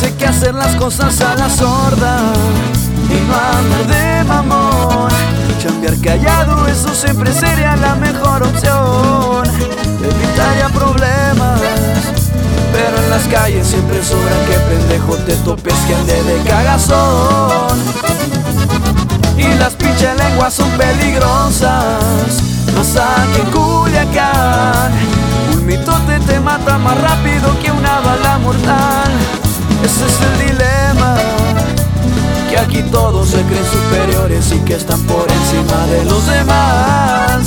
Sé que hacer las cosas a la sorda y no andar de mamón. Chambear callado, eso siempre sería la mejor opción. Evitaría problemas, pero en las calles siempre sobra que pendejo te topes que ande de cagazón. Y las pinche lenguas son peligrosas, más aquí en Culiacán. Un mitote te mata más rápido que una bala mortal. Ese es el dilema, que aquí todos se creen superiores y que están por encima de los demás.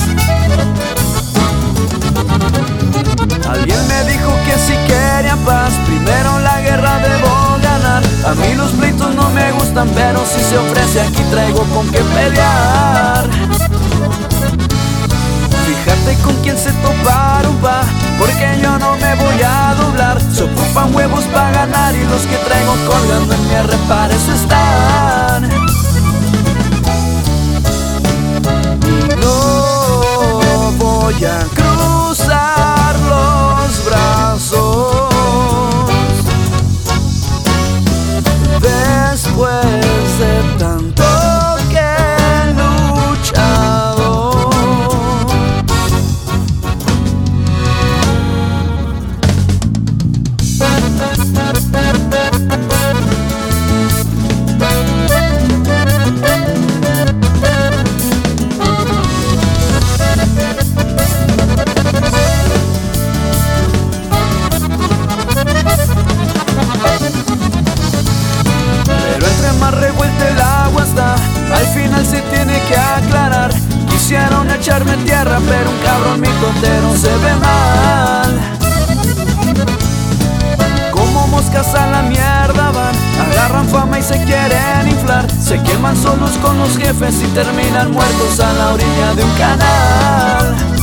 Alguien me dijo que si querían paz, primero la guerra debo ganar. A mí los pleitos no me gustan, pero si se ofrece aquí traigo con qué pelear. Fíjate con quién se toparon, pa, porque yo no me voy a doblar. Se ocupan huevos para ganar y los que traigo colgando en mi reparo eso están. No voy a cruzar los brazos después de tanto que he luchado. Al final se tiene que aclarar. Quisieron echarme tierra, pero un cabrón mitotero se ve mal. Como moscas a la mierda van, agarran fama y se quieren inflar. Se queman solos con los jefes y terminan muertos a la orilla de un canal.